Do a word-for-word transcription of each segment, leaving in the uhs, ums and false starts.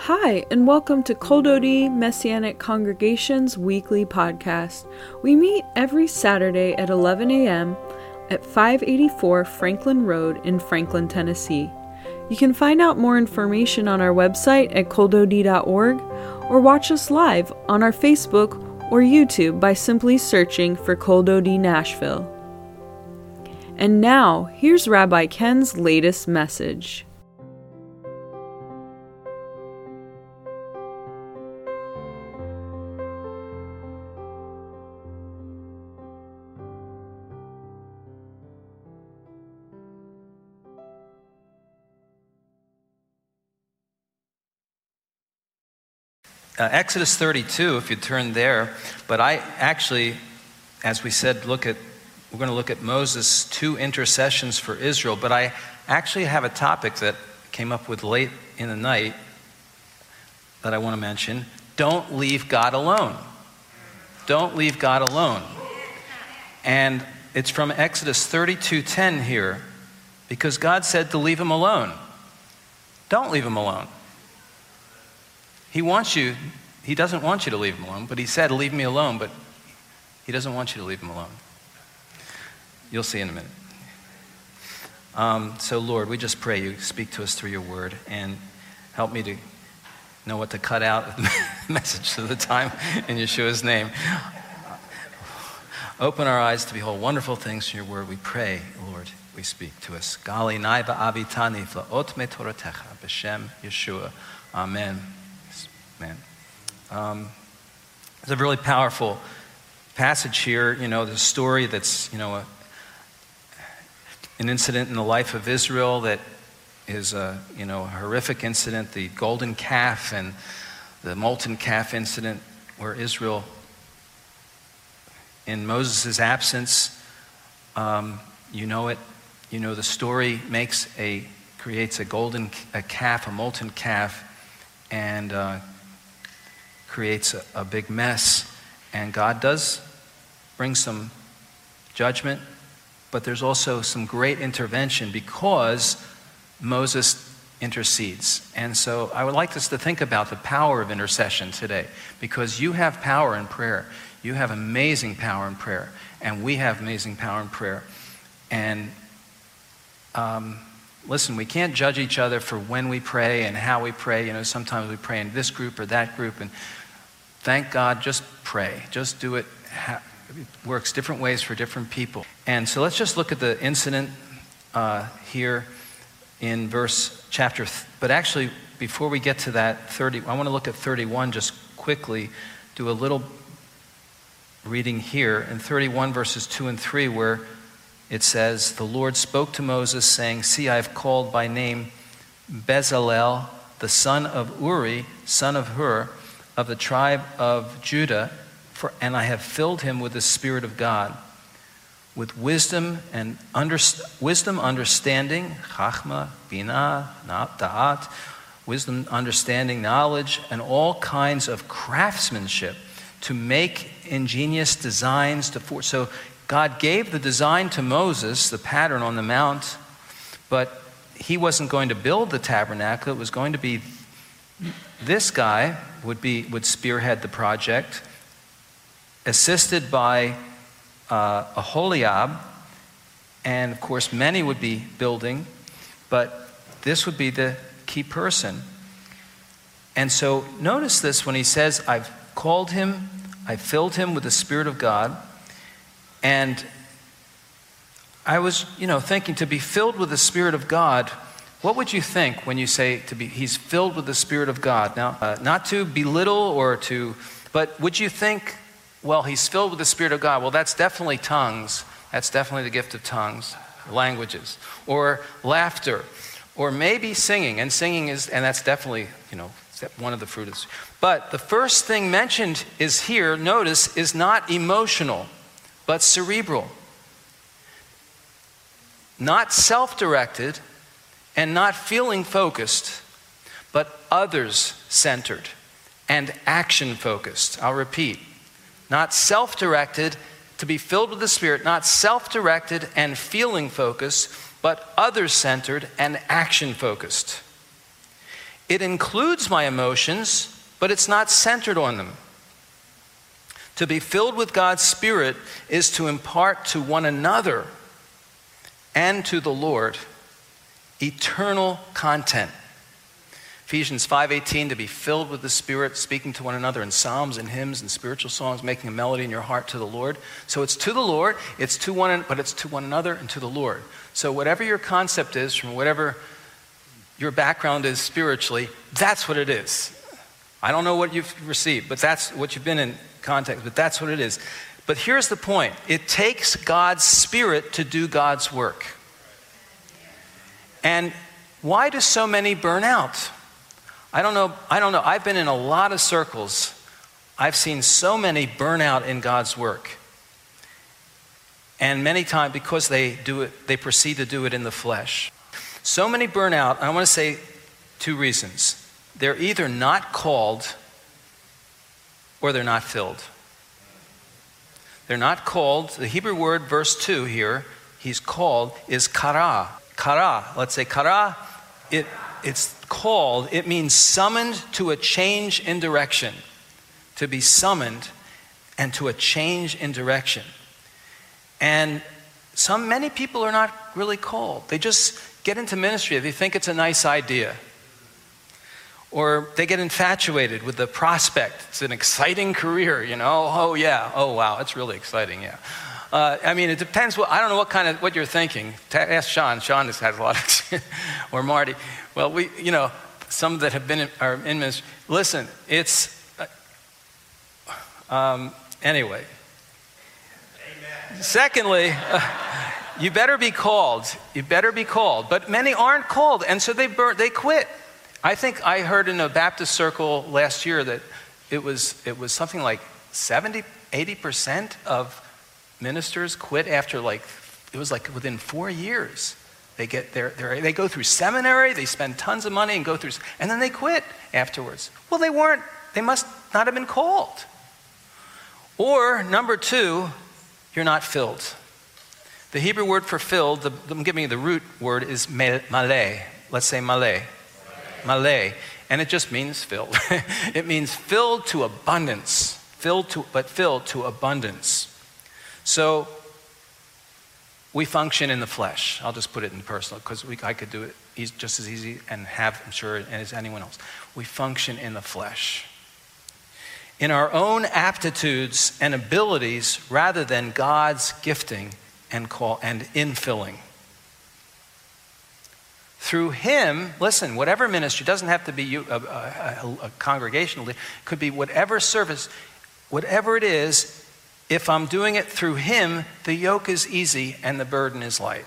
Hi, and welcome to Kol Dodi Messianic Congregation's weekly podcast. We meet every Saturday at eleven a.m. at five eighty-four Franklin Road in Franklin, Tennessee. You can find out more information on our website at kol dodi dot org or watch us live on our Facebook or YouTube by simply searching for Kol Dodi Nashville. And now, here's Rabbi Ken's latest message. Uh, Exodus thirty-two, if you turn there, but I actually, as we said, look at, we're going to look at Moses' two intercessions for Israel, but I actually have a topic that came up with late in the night that I want to mention. Don't leave God alone. Don't leave God alone. And it's from Exodus thirty-two ten here, because God said to leave him alone. Don't leave him alone. He wants you, he doesn't want you to leave him alone, but he said, leave me alone, but he doesn't want you to leave him alone. You'll see in a minute. Um, so Lord, we just pray you speak to us through your word and help me to know what to cut out of the message of the time in Yeshua's name. Open our eyes to behold wonderful things from your word. We pray, Lord, we speak to us. Gali naiva avitani flaot me toratecha b'shem Yeshua. Amen. Man. Um, it's a really powerful passage here. You know, the story that's, you know, a, an incident in the life of Israel that is a, you know, a horrific incident, the golden calf and the molten calf incident where Israel, in Moses' absence, um, you know it, you know the story, makes a, creates a golden a calf, a molten calf, and uh, creates a, a big mess. And God does bring some judgment, but there's also some great intervention because Moses intercedes. And so I would like us to think about the power of intercession today, because you have power in prayer. You have amazing power in prayer, and we have amazing power in prayer. And um, listen, we can't judge each other for when we pray and how we pray. You know, sometimes we pray in this group or that group, and thank God, just pray. Just do it. It works different ways for different people. And so let's just look at the incident uh, here in verse chapter. Th- but actually, before we get to that thirty, I want to look at thirty-one just quickly. Do a little reading here in thirty-one verses two and three, where it says, "The Lord spoke to Moses, saying, See, I have called by name Bezalel, the son of Uri, son of Hur, of the tribe of Judah, for, and I have filled him with the Spirit of God, with wisdom and under, wisdom, understanding, chachma, bina, da'at, wisdom, understanding, knowledge, and all kinds of craftsmanship to make ingenious designs to forge." So God gave the design to Moses, the pattern on the mount, but he wasn't going to build the tabernacle. It was going to be this guy would be would spearhead the project, assisted by uh, Aholiab, and of course many would be building, but this would be the key person. And so notice this when he says, "I've called him, I filled him with the Spirit of God." And I was, you know, thinking, to be filled with the Spirit of God, what would you think when you say to be, he's filled with the Spirit of God? Now, uh, not to belittle or to, but would you think, well, he's filled with the Spirit of God. Well, that's definitely tongues. That's definitely the gift of tongues, languages, or laughter, or maybe singing. And singing is, and that's definitely, you know, one of the fruits. But the first thing mentioned is here, notice, is not emotional, but cerebral. Not self-directed and not feeling focused, but others-centered and action-focused. I'll repeat. Not self-directed, to be filled with the Spirit, not self-directed and feeling-focused, but others-centered and action-focused. It includes my emotions, but it's not centered on them. To be filled with God's Spirit is to impart to one another and to the Lord eternal content. Ephesians five eighteen, to be filled with the Spirit, speaking to one another in psalms and hymns and spiritual songs, making a melody in your heart to the Lord. So it's to the Lord, it's to one, but it's to one another and to the Lord. So whatever your concept is, from whatever your background is spiritually, that's what it is. I don't know what you've received, but that's what you've been in context, but that's what it is. But here's the point. It takes God's Spirit to do God's work. And why do so many burn out? I don't know. I don't know. I've been in a lot of circles. I've seen so many burn out in God's work. And many times because they do it, they proceed to do it in the flesh. So many burn out. I want to say two reasons. They're either not called or they're not filled. They're not called. The Hebrew word, verse two here, he's called, is kara. Kara. Let's say kara. It, it's called. It means summoned to a change in direction. To be summoned and to a change in direction. And some, many people are not really called. They just get into ministry. They think it's a nice idea. Or they get infatuated with the prospect. It's an exciting career, you know. Oh, yeah. Oh, wow. It's really exciting, yeah. Uh, I mean, it depends. What, I don't know what kind of, what you're thinking. Ask Sean. Sean has had a lot of experience. Or Marty. Well, we, you know, some that have been in, are in ministry. Listen, it's, uh, um, anyway. Amen. Secondly, uh, you better be called. You better be called. But many aren't called, and so they burn, they quit. I think I heard in a Baptist circle last year that it was it was something like seventy, eighty percent of ministers quit after like, it was like within four years. They get their, their, they go through seminary, they spend tons of money and go through, and then they quit afterwards. Well, they weren't, they must not have been called. Or number two, you're not filled. The Hebrew word for filled, the, I'm giving you the root word, is maleh. Let's say maleh. Maleh, and it just means filled. It means filled to abundance, filled to, but filled to abundance. So we function in the flesh. I'll just put it in personal because I could do it just as easy and have, I'm sure, as anyone else. We function in the flesh, in our own aptitudes and abilities, rather than God's gifting and call and infilling. Through him, listen, whatever ministry, doesn't have to be you, a, a, a congregational, it could be whatever service, whatever it is, if I'm doing it through him, the yoke is easy and the burden is light.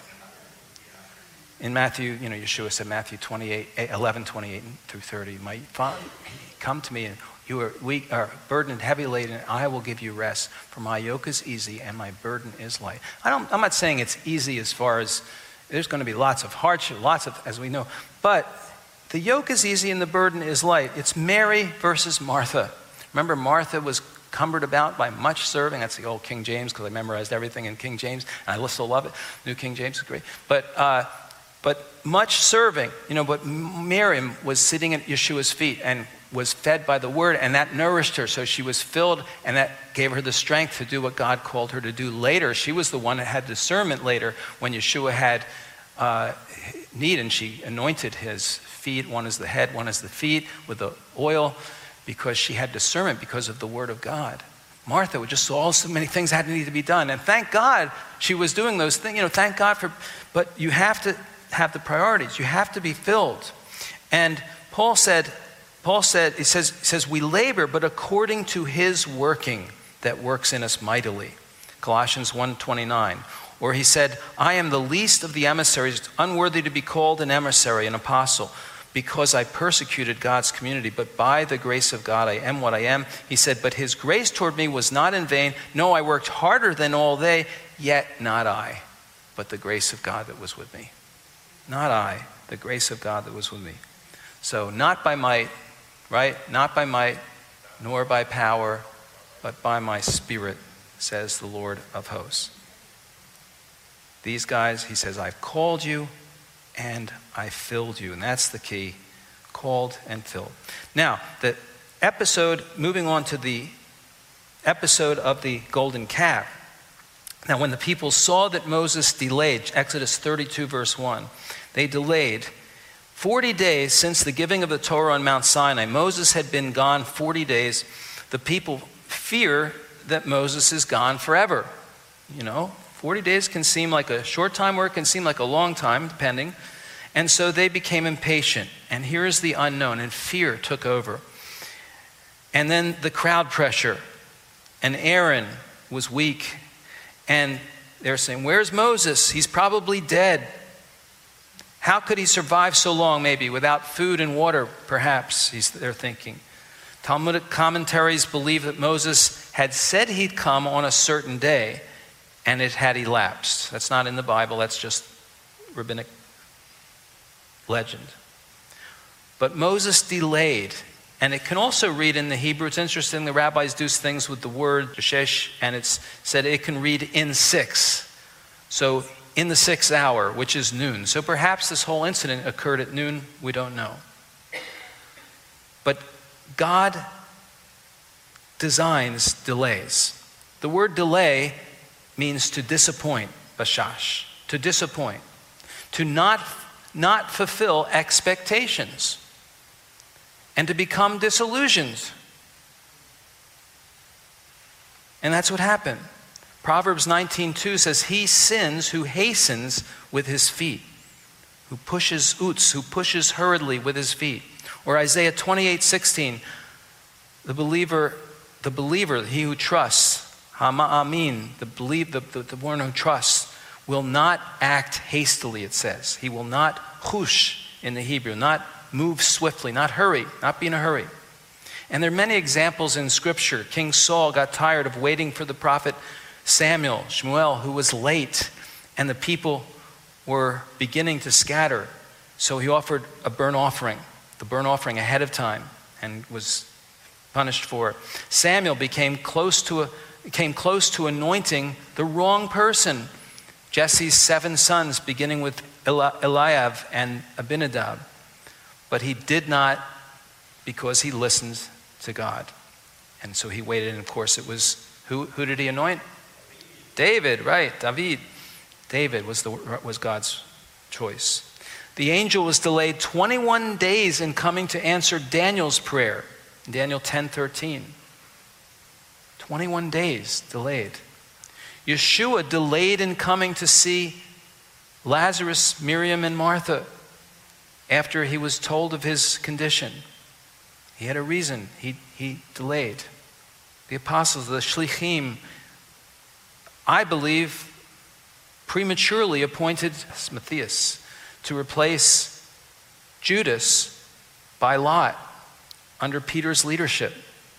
In Matthew, you know, Yeshua said, Matthew twenty-eight, eleven, twenty-eight through thirty, my father, come to me and you are weak, are burdened and heavy laden, and I will give you rest, for my yoke is easy and my burden is light. I don't, I'm not saying it's easy as far as there's going to be lots of hardship, lots of, as we know. But the yoke is easy and the burden is light. It's Mary versus Martha. Remember, Martha was cumbered about by much serving. That's the old King James, because I memorized everything in King James, and I still love it. New King James is great. But uh, but much serving, you know, but Miriam was sitting at Yeshua's feet and was fed by the word, and that nourished her. So she was filled, and that gave her the strength to do what God called her to do later. She was the one that had discernment later when Yeshua had uh, need, and she anointed his feet. One is the head, one is the feet, with the oil, because she had discernment because of the word of God. Martha just saw so many things that needed to be done, and thank God she was doing those things. You know, thank God for. But you have to have the priorities. You have to be filled. And Paul said. Paul said, he says, he says, we labor, but according to his working that works in us mightily. Colossians one twenty-nine. Or he said, I am the least of the emissaries, unworthy to be called an emissary, an apostle, because I persecuted God's community. But by the grace of God, I am what I am. He said, but his grace toward me was not in vain. No, I worked harder than all they, yet not I, but the grace of God that was with me. Not I, the grace of God that was with me. So not by might, right? Not by might, nor by power, but by my spirit, says the Lord of hosts. These guys, he says, I've called you and I filled you. And that's the key. called and filled. Now, the episode, moving on to the episode of the golden calf. Now, when the people saw that Moses delayed, Exodus thirty-two, verse one, they delayed forty days since the giving of the Torah on Mount Sinai. Moses had been gone forty days. The people fear that Moses is gone forever. You know, forty days can seem like a short time or it can seem like a long time, depending. And so they became impatient. And here is the unknown, and fear took over. And then the crowd pressure. And Aaron was weak. And they're saying, where's Moses? He's probably dead. How could he survive so long, maybe, without food and water, perhaps, he's, they're thinking. Talmudic commentaries believe that Moses had said he'd come on a certain day, and it had elapsed. That's not in the Bible, that's just rabbinic legend. But Moses delayed, and it can also read in the Hebrew. It's interesting, the rabbis do things with the word shesh, and it's said it can read in six. So in the sixth hour, which is noon. So perhaps this whole incident occurred at noon, we don't know. But God designs delays. The word delay means to disappoint, bashash, to disappoint, to not, not fulfill expectations, and to become disillusioned. And that's what happened. Proverbs nineteen two says, he sins who hastens with his feet, who pushes uts, who pushes hurriedly with his feet. Or Isaiah twenty-eight sixteen, the believer, the believer, he who trusts, Hama-amin, the, believe, the, the, the one who trusts, will not act hastily, it says. He will not chush in the Hebrew, not move swiftly, not hurry, not be in a hurry. And there are many examples in Scripture. King Saul got tired of waiting for the prophet Samuel, Shmuel, who was late, and the people were beginning to scatter. So he offered a burnt offering, the burnt offering ahead of time, and was punished for it. Samuel became close to a came close to anointing the wrong person. Jesse's seven sons, beginning with Eli- Eliab and Abinadab. But he did not, because he listened to God. And so he waited, and of course it was, who, who did he anoint? David, right, David. David was, the, was God's choice. The angel was delayed twenty-one days in coming to answer Daniel's prayer. Daniel ten thirteen. twenty-one days delayed. Yeshua delayed in coming to see Lazarus, Miriam, and Martha after he was told of his condition. He had a reason. He, he delayed. The apostles, the shlichim, I believe, prematurely appointed Matthias to replace Judas by Lot under Peter's leadership.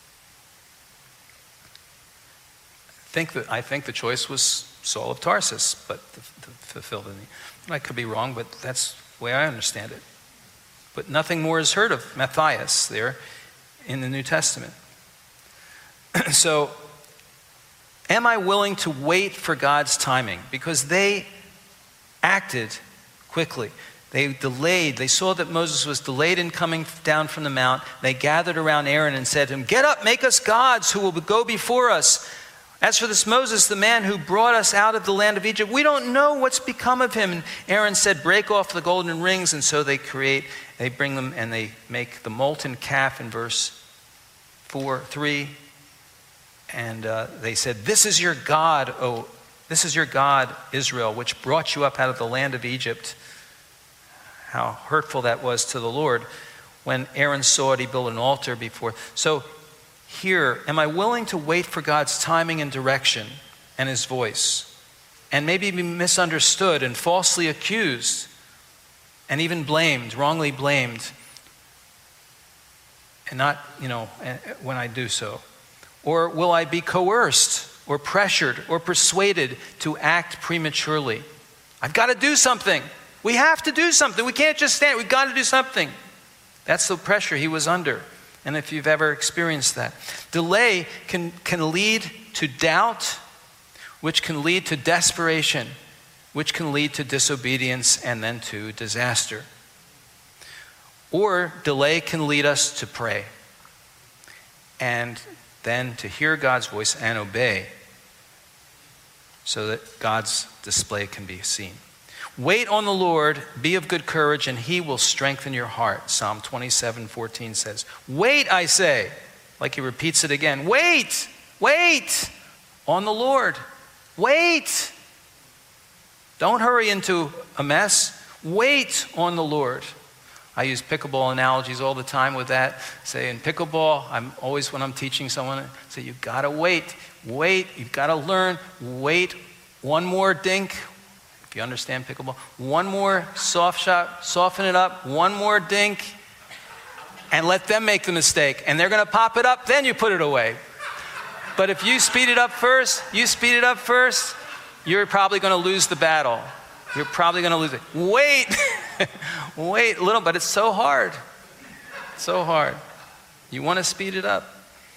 I think, that, I think the choice was Saul of Tarsus, but to, to fulfill the need. I could be wrong, but that's the way I understand it. But nothing more is heard of Matthias there in the New Testament. So, am I willing to wait for God's timing? Because they acted quickly. They delayed. They saw that Moses was delayed in coming down from the mount. They gathered around Aaron and said to him, "Get up, make us gods who will go before us. As for this Moses, the man who brought us out of the land of Egypt, we don't know what's become of him." And Aaron said, "Break off the golden rings." And so they create, they bring them and they make the molten calf in verse four, three. And uh, they said, "This is your God, oh, this is your God, Israel, which brought you up out of the land of Egypt." How hurtful that was to the Lord. When Aaron saw it, he built an altar before. So here, am I willing to wait for God's timing and direction and his voice? And maybe be misunderstood and falsely accused and even blamed, wrongly blamed. And not, you know, when I do so. Or will I be coerced or pressured or persuaded to act prematurely? I've got to do something. We have to do something. We can't just stand. We've got to do something. That's the pressure he was under. And if you've ever experienced that. Delay can, can lead to doubt, which can lead to desperation, which can lead to disobedience and then to disaster. Or delay can lead us to pray, and then to hear God's voice and obey, so that God's display can be seen. Wait on the Lord, be of good courage, and he will strengthen your heart. Psalm twenty-seven fourteen says, wait, I say, like he repeats it again. Wait, wait on the Lord. Wait. Don't hurry into a mess. Wait on the Lord. I use pickleball analogies all the time with that. Say in pickleball, I'm always, when I'm teaching someone, I say you've got to wait, wait, you've got to learn, wait, one more dink, if you understand pickleball, one more soft shot, soften it up, one more dink, and let them make the mistake. And they're going to pop it up, then you put it away. But if you speed it up first, you speed it up first, you're probably going to lose the battle. You're probably going to lose it. Wait. Wait a little, but it's so hard. So hard. You want to speed it up.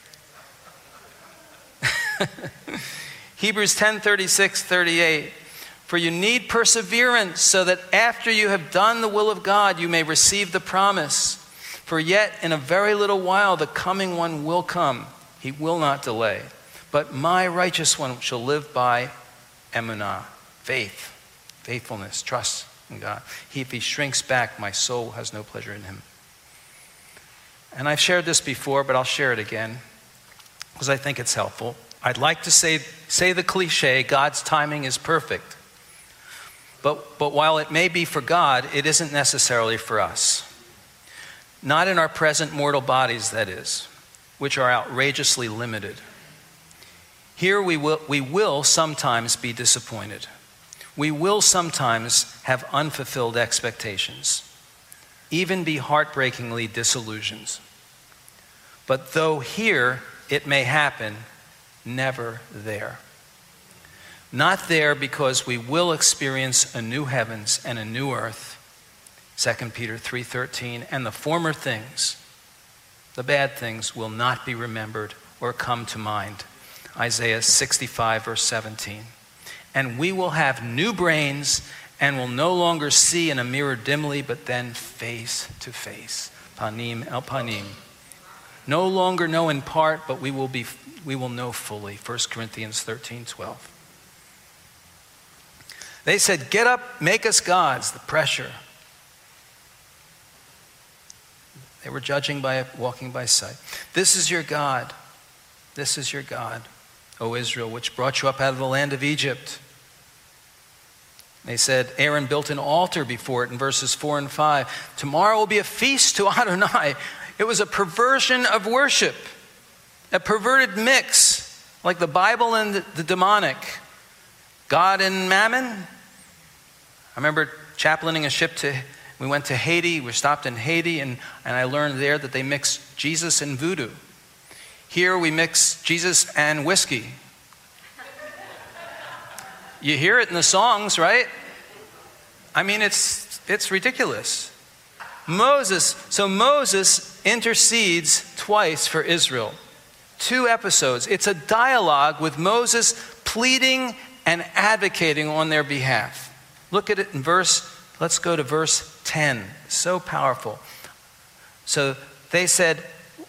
Hebrews ten thirty-six thirty-eight. For you need perseverance, so that after you have done the will of God, you may receive the promise. For yet in a very little while the coming one will come. He will not delay. But my righteous one shall live by emunah, faith. Faithfulness, trust in God. He, if he shrinks back, my soul has no pleasure in him. And I've shared this before, but I'll share it again because I think it's helpful. I'd like to say, say the cliche, God's timing is perfect. But, but while it may be for God, it isn't necessarily for us. Not in our present mortal bodies, that is, which are outrageously limited. Here we will, we will sometimes be disappointed. We will sometimes have unfulfilled expectations, even be heartbreakingly disillusioned. But though here it may happen, never there. Not there because we will experience a new heavens and a new earth, Second Peter three thirteen, and the former things, the bad things, will not be remembered or come to mind, Isaiah sixty-five verse seventeen. And we will have new brains and will no longer see in a mirror dimly, but then face to face. Panim el panim. No longer know in part, but we will be we will know fully. First Corinthians thirteen twelve. They said, get up, make us gods. The pressure. They were judging by walking by sight. This is your God. This is your God, O Israel, which brought you up out of the land of Egypt. They said, Aaron built an altar before it in verses four and five. Tomorrow will be a feast to Adonai. It was a perversion of worship, a perverted mix, like the Bible and the, the demonic. God and Mammon. I remember chaplaining a ship to, we went to Haiti, we stopped in Haiti, and, and I learned there that they mix Jesus and voodoo. Here we mix Jesus and whiskey. You hear it in the songs, right? I mean, it's it's ridiculous. Moses, so Moses intercedes twice for Israel. Two episodes. It's a dialogue with Moses pleading and advocating on their behalf. Look at it in verse, let's go to verse ten. So powerful. So they said,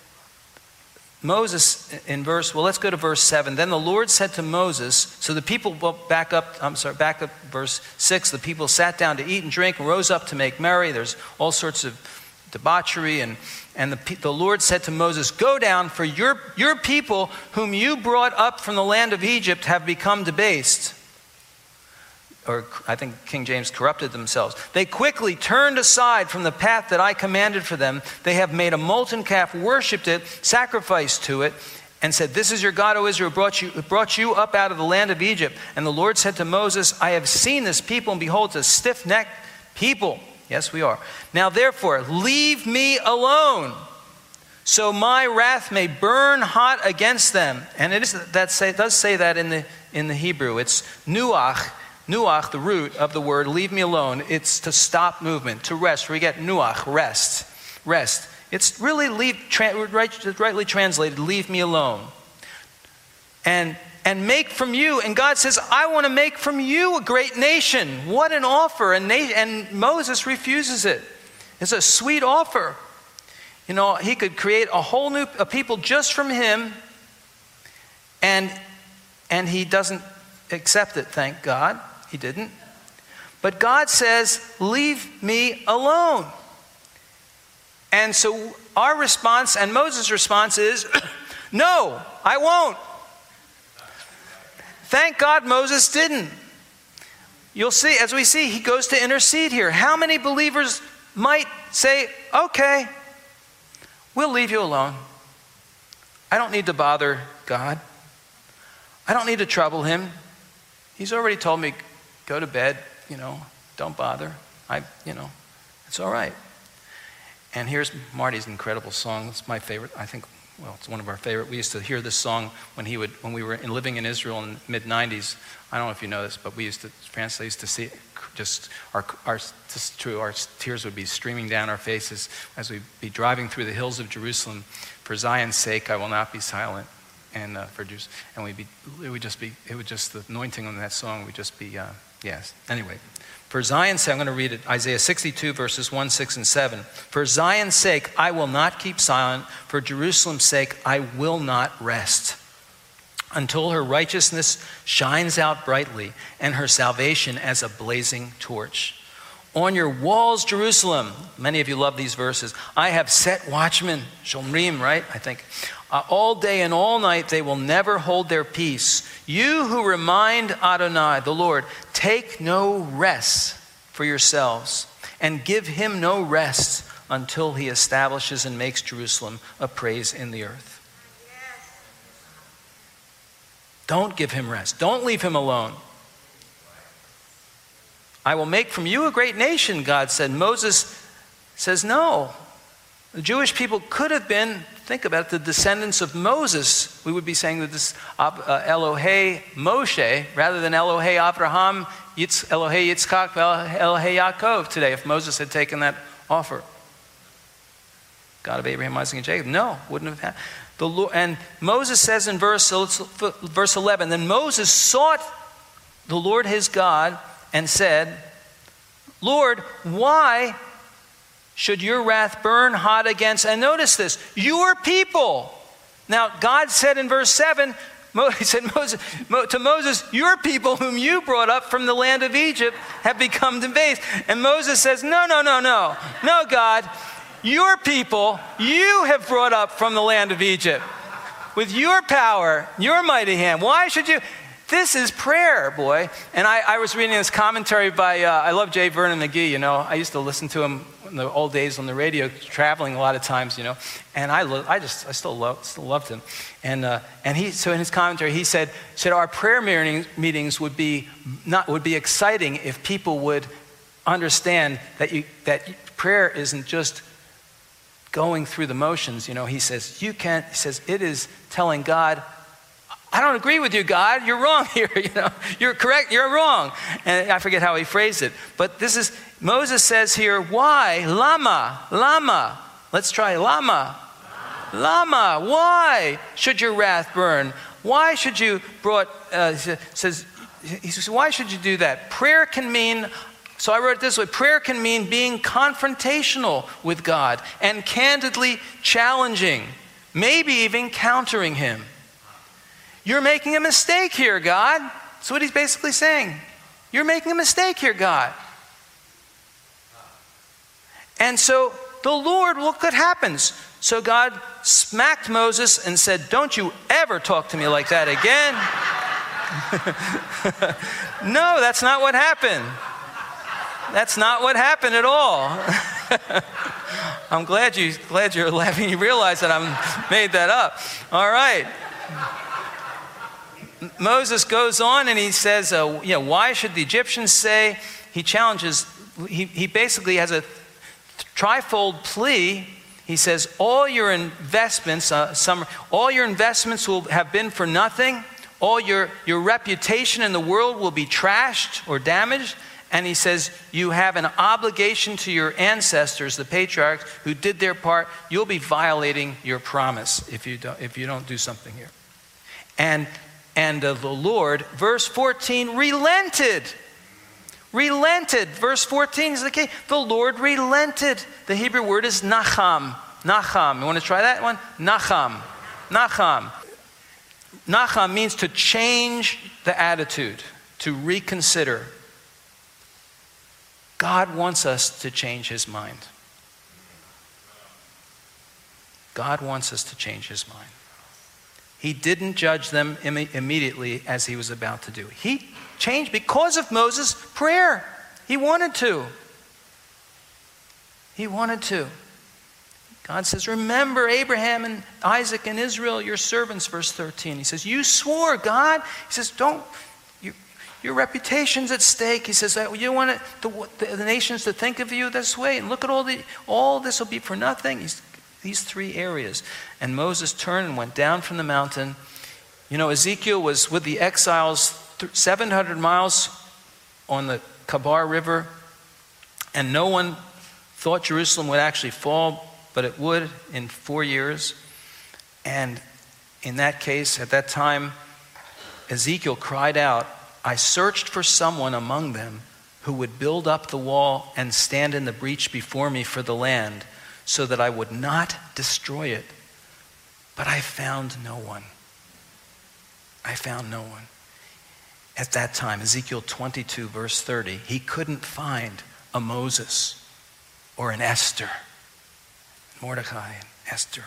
Moses in verse, well, let's go to verse seven. Then the Lord said to Moses, so the people, well, back up, I'm sorry, back up verse six. The people sat down to eat and drink and rose up to make merry. There's all sorts of debauchery. And, and the, the Lord said to Moses, go down, for your, your people whom you brought up from the land of Egypt have become debased. Or I think King James, corrupted themselves. They quickly turned aside from the path that I commanded for them. They have made a molten calf, worshipped it, sacrificed to it, and said, this is your God, O Israel, brought you, brought you up out of the land of Egypt. And the Lord said to Moses, I have seen this people, and behold, it's a stiff-necked people. Yes, we are. Now therefore, leave me alone, so my wrath may burn hot against them. And it is that say, it does say that in the in the Hebrew. It's nuach. Nuach, the root of the word, leave me alone. It's to stop movement, to rest. We get nuach, rest, rest. It's really leave, tra- right, rightly translated, leave me alone. And and make from you, and God says, I want to make from you a great nation. What an offer. And, na- and Moses refuses it. It's a sweet offer. You know, he could create a whole new a people just from him, and and he doesn't accept it, thank God. He didn't. But God says, leave me alone. And so our response, and Moses' response is, no, I won't. Thank God Moses didn't. You'll see, as we see, he goes to intercede here. How many believers might say, okay, we'll leave you alone. I don't need to bother God. I don't need to trouble him. He's already told me, go to bed, you know, don't bother. I, you know, it's all right. And here's Marty's incredible song. It's my favorite. I think, well, it's one of our favorite. We used to hear this song when he would, when we were in, living in Israel in the mid nineties. I don't know if you know this, but we used to, France used to see, just our, our, just true, our tears would be streaming down our faces as we'd be driving through the hills of Jerusalem. For Zion's sake, I will not be silent. And uh, for Jews, and we'd be, it would just be, it would just, the anointing on that song would just be, uh, yes. Anyway, for Zion's sake, I'm going to read it, Isaiah sixty-two, verses one, six, and seven. For Zion's sake, I will not keep silent. For Jerusalem's sake, I will not rest until her righteousness shines out brightly and her salvation as a blazing torch. On your walls, Jerusalem, many of you love these verses, I have set watchmen, Shomrim, right? I think. Uh, all day and all night they will never hold their peace. You who remind Adonai, the Lord, take no rest for yourselves and give him no rest until he establishes and makes Jerusalem a praise in the earth. Don't give him rest. Don't leave him alone. I will make from you a great nation, God said. Moses says no. The Jewish people could have been, think about it, the descendants of Moses. We would be saying that this uh, Elohei Moshe, rather than Elohei Abraham, Yitz, Elohei Yitzchak, Elohei Yaakov today, if Moses had taken that offer. God of Abraham, Isaac, and Jacob. No, wouldn't have happened. The Lord, and Moses says in verse, verse eleven, then Moses sought the Lord his God and said, Lord, why should your wrath burn hot against, and notice this, your people? Now, God said in verse seven, he said Moses, to Moses, your people whom you brought up from the land of Egypt have become debased. And Moses says, no, no, no, no. No, God, your people you have brought up from the land of Egypt with your power, your mighty hand. Why should you? This is prayer, boy. And I, I was reading this commentary by, uh, I love J. Vernon McGee, you know. I used to listen to him in the old days on the radio, traveling a lot of times, you know. And I, lo- I just, I still, love, still loved him. And uh, and he, so in his commentary, he said, said our prayer meeting, meetings would be not would be exciting if people would understand that you that prayer isn't just going through the motions. You know, he says you can't. He says it is telling God, I don't agree with you, God. You're wrong here. You know, you're correct. You're wrong. And I forget how he phrased it. But this is, Moses says here, why? Lama, lama. Let's try lama. Lama. Why should your wrath burn? Why should you brought, uh, says, he says, why should you do that? Prayer can mean, so I wrote it this way, prayer can mean being confrontational with God and candidly challenging, maybe even countering him. You're making a mistake here, God. That's what he's basically saying. You're making a mistake here, God. And so the Lord, look what happens. So God smacked Moses and said, don't you ever talk to me like that again. No, that's not what happened. That's not what happened at all. I'm glad, you, glad you're laughing. You realize that I made that up. All right. Moses goes on and he says, uh, you know, why should the Egyptians say? He challenges, he, he basically has a trifold plea. He says, all your investments, uh, some, all your investments will have been for nothing. All your, your reputation in the world will be trashed or damaged. And he says, you have an obligation to your ancestors, the patriarchs, who did their part. You'll be violating your promise if you don't, if you don't do something here. And And uh, the Lord, verse fourteen, relented. Relented. Verse fourteen is the key. The Lord relented. The Hebrew word is nacham. Nacham. You want to try that one? Nacham. Nacham. Nacham means to change the attitude, to reconsider. God wants us to change his mind. God wants us to change his mind. He didn't judge them Im- immediately as he was about to do. He changed because of Moses' prayer. He wanted to. He wanted to. God says, remember Abraham and Isaac and Israel, your servants, verse thirteen. He says, you swore, God. He says, don't, you, your reputation's at stake. He says, you want it, the, the nations to think of you this way, and look at all the, all this will be for nothing. He's, these three areas. And Moses turned and went down from the mountain. You know, Ezekiel was with the exiles seven hundred miles on the Kabar River, and no one thought Jerusalem would actually fall, but it would in four years. And in that case, at that time, Ezekiel cried out, I searched for someone among them who would build up the wall and stand in the breach before me for the land, so that I would not destroy it. But I found no one. I found no one. At that time, Ezekiel twenty-two, verse thirty, he couldn't find a Moses or an Esther. Mordecai and Esther.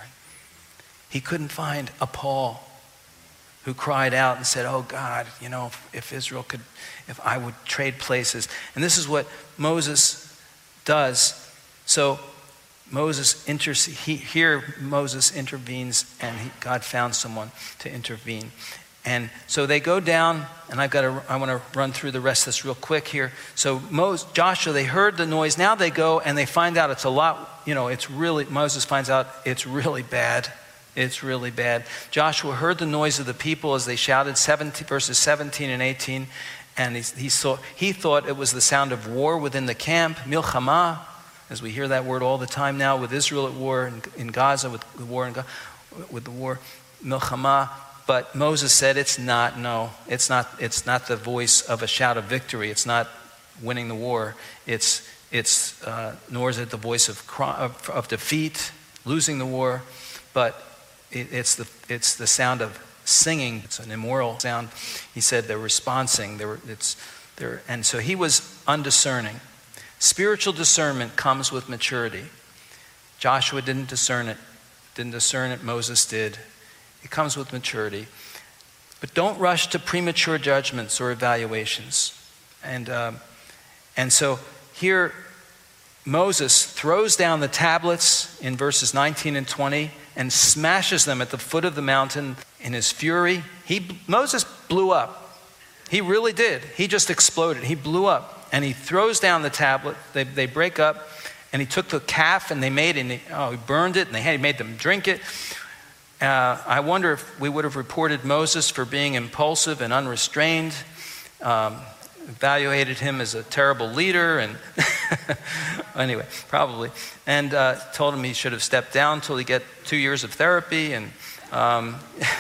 He couldn't find a Paul who cried out and said, oh God, you know, if, if Israel could, if I would trade places. And this is what Moses does. So Moses intercedes, he, here Moses intervenes, and he, God found someone to intervene. And so they go down, and I've got to, I want to run through the rest of this real quick here. So Moses, Joshua, they heard the noise. Now they go and they find out it's a lot, you know, it's really, Moses finds out it's really bad. It's really bad. Joshua heard the noise of the people as they shouted, seventeen, verses seventeen and eighteen. And he, he, saw, he thought it was the sound of war within the camp, milchama, as we hear that word all the time now, with Israel at war, in, in Gaza, with the war, in, with the war, milchama. But Moses said, it's not, no, it's not, it's not the voice of a shout of victory. It's not winning the war. It's, it's uh, nor is it the voice of, of, of defeat, losing the war, but it, it's, the, it's the sound of singing. It's an immoral sound. He said they're responsing. They were, it's, they're, and so he was undiscerning. Spiritual discernment comes with maturity. Joshua didn't discern it. Didn't discern it. Moses did. It comes with maturity. But don't rush to premature judgments or evaluations. And, um, and so here, Moses throws down the tablets in verses nineteen and twenty and smashes them at the foot of the mountain in his fury. He, Moses blew up. He really did. He just exploded. He blew up. And he throws down the tablet. They, they break up. And he took the calf and they made it. And he, oh, he burned it and they had, he made them drink it. Uh, I wonder if we would have reported Moses for being impulsive and unrestrained, um, evaluated him as a terrible leader, and anyway, probably, and uh, told him he should have stepped down until he get two years of therapy. And um,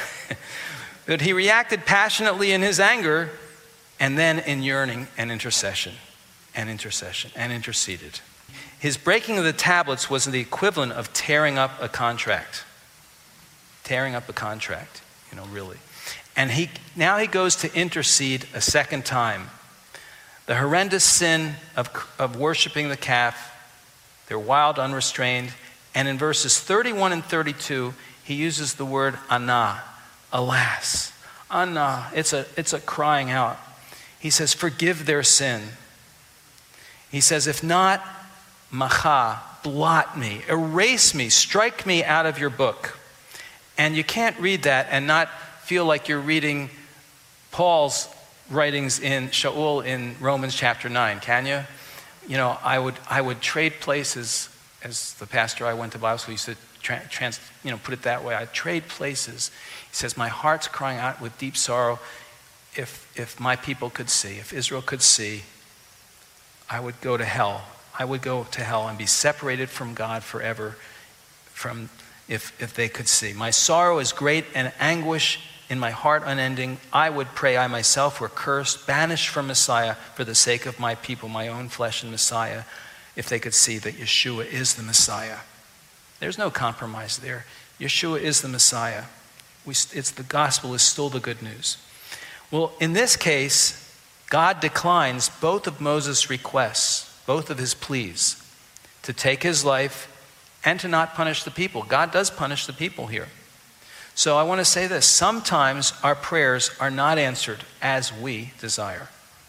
but he reacted passionately in his anger, and then in yearning and intercession, and intercession, and interceded. His breaking of the tablets was the equivalent of tearing up a contract. Tearing up a contract, you know, really. And he now he goes to intercede a second time. The horrendous sin of, of worshiping the calf, they're wild, unrestrained. And in verses thirty-one and thirty-two, he uses the word ana, alas. Ana, it's a, it's a crying out. He says, forgive their sin. He says, if not, macha, blot me, erase me, strike me out of your book. And you can't read that and not feel like you're reading Paul's writings in Shaul in Romans chapter nine, can you? You know, I would I would trade places, as the pastor I went to Bible school used to tra- trans, you know, put it that way. I'd trade places. He says, my heart's crying out with deep sorrow. If if my people could see, if Israel could see, I would go to hell. I would go to hell and be separated from God forever, from If, if they could see. My sorrow is great and anguish in my heart unending, I would pray I myself were cursed, banished from Messiah for the sake of my people, my own flesh and Messiah, if they could see that Yeshua is the Messiah. There's no compromise there. Yeshua is the Messiah. We, it's the gospel is still the good news. Well, in this case, God declines both of Moses' requests, both of his pleas, to take his life and to not punish the people. God does punish the people here. So I want to say this. Sometimes our prayers are not answered as we desire.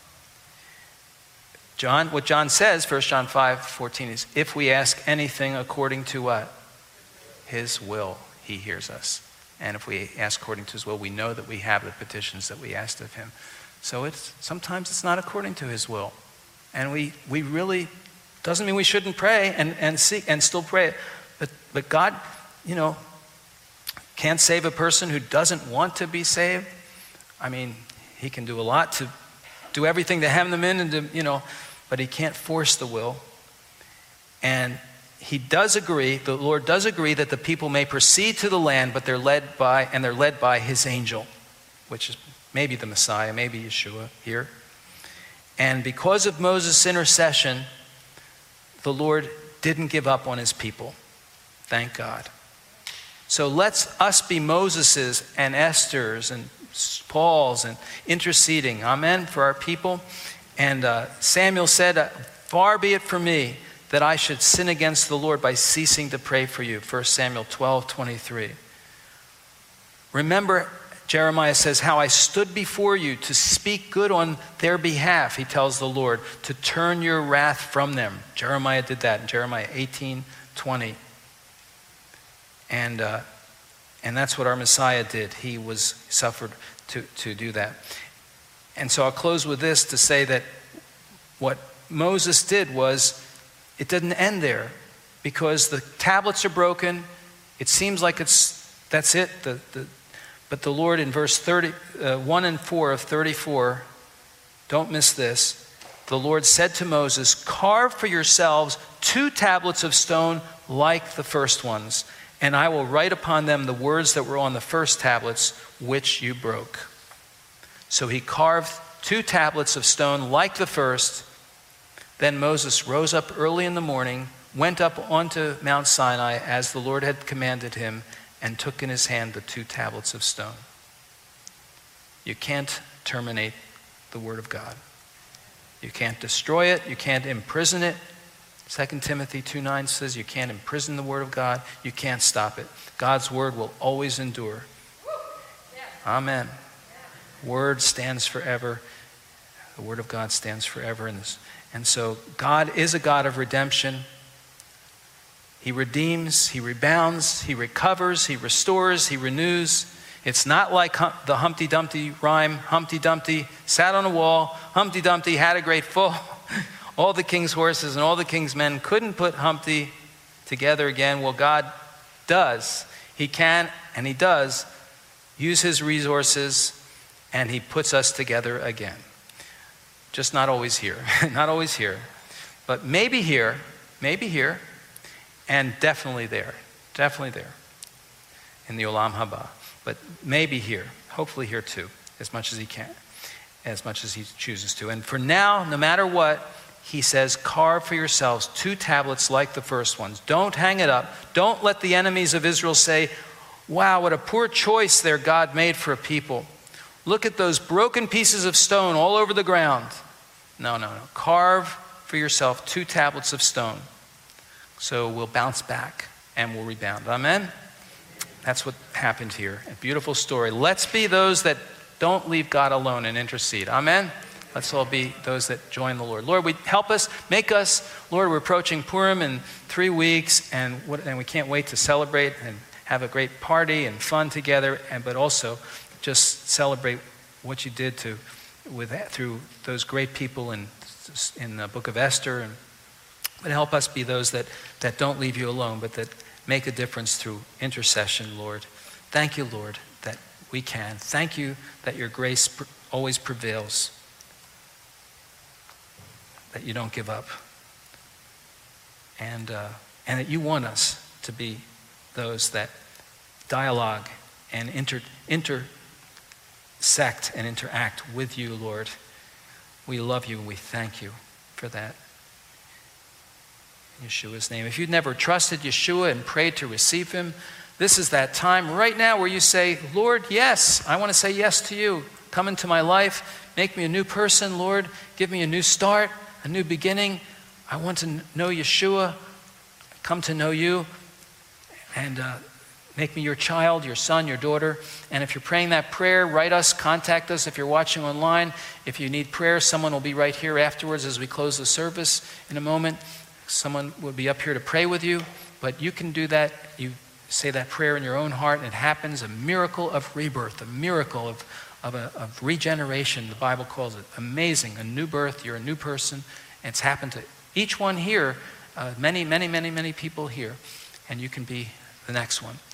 John, what John says, First John five fourteen, is if we ask anything according to what? His will, he hears us. And if we ask according to his will, we know that we have the petitions that we asked of him. So it's sometimes it's not according to his will. And we we really, doesn't mean we shouldn't pray and, and seek and still pray. But but God, you know, can't save a person who doesn't want to be saved. I mean, he can do a lot to do everything to hem them in and to, you know, but he can't force the will. And he does agree, the Lord does agree that the people may proceed to the land, but they're led by, and they're led by his angel, which is maybe the Messiah, maybe Yeshua here. And because of Moses' intercession, the Lord didn't give up on his people. Thank God. So let's us be Moses's and Esther's and Paul's and interceding, amen, for our people. And uh, Samuel said, far be it from me that I should sin against the Lord by ceasing to pray for you. First Samuel twelve twenty-three. Remember, Jeremiah says, how I stood before you to speak good on their behalf, he tells the Lord, to turn your wrath from them. Jeremiah did that in Jeremiah eighteen twenty. And uh, and that's what our Messiah did. He was suffered to, to do that. And so I'll close with this to say that what Moses did was, it didn't end there, because the tablets are broken. It seems like it's that's it. The, the, but the Lord in verse thirty, uh, one and four of thirty-four, don't miss this. The Lord said to Moses, carve for yourselves two tablets of stone like the first ones, and I will write upon them the words that were on the first tablets, which you broke. So he carved two tablets of stone like the first. Then Moses rose up early in the morning, went up onto Mount Sinai as the Lord had commanded him, and took in his hand the two tablets of stone. You can't terminate the word of God. You can't destroy it. You can't imprison it. Second Timothy two nine says you can't imprison the word of God. You can't stop it. God's word will always endure. Amen. Word stands forever. The word of God stands forever in this. And so God is a God of redemption. He redeems, he rebounds, he recovers, he restores, he renews. It's not like hum- the Humpty Dumpty rhyme. Humpty Dumpty sat on a wall. Humpty Dumpty had a great fall. All the king's horses and all the king's men couldn't put Humpty together again. Well, God does. He can and he does use his resources, and he puts us together again. Just not always here. Not always here. But maybe here, maybe here, and definitely there. Definitely there in the Olam Haba. But maybe here. Hopefully here too, as much as he can, as much as he chooses to. And for now, no matter what, he says, carve for yourselves two tablets like the first ones. Don't hang it up. Don't let the enemies of Israel say, wow, what a poor choice their God made for a people. Look at those broken pieces of stone all over the ground. No, no, no. Carve for yourself two tablets of stone. So we'll bounce back and we'll rebound. Amen? That's what happened here. A beautiful story. Let's be those that don't leave God alone and intercede. Amen? Let's all be those that join the Lord. Lord, we help us, make us. Lord, we're approaching Purim in three weeks, and, what, and we can't wait to celebrate and have a great party and fun together, and but also just celebrate what you did to with that, through those great people in in the book of Esther, and but help us be those that that don't leave you alone, but that make a difference through intercession, Lord. Thank you, Lord, that we can. Thank you that your grace pr- always prevails, that you don't give up, and uh, and that you want us to be those that dialogue and inter, inter intersect and interact with you, Lord. We love you and we thank you for that. In Yeshua's name. If you've never trusted Yeshua and prayed to receive him, this is that time right now where you say, Lord, yes, I want to say yes to you. Come into my life. Make me a new person, Lord. Give me a new start, a new beginning. I want to know Yeshua, come to know you, and uh, make me your child, your son, your daughter. And if you're praying that prayer, write us, contact us. If you're watching online, if you need prayer, someone will be right here afterwards as we close the service in a moment. Someone will be up here to pray with you, but you can do that. You say that prayer in your own heart, and it happens, a miracle of rebirth, a miracle of, of, a, of regeneration, the Bible calls it. Amazing, a new birth, you're a new person, and it's happened to each one here, uh, many, many, many, many people here, and you can be the next one.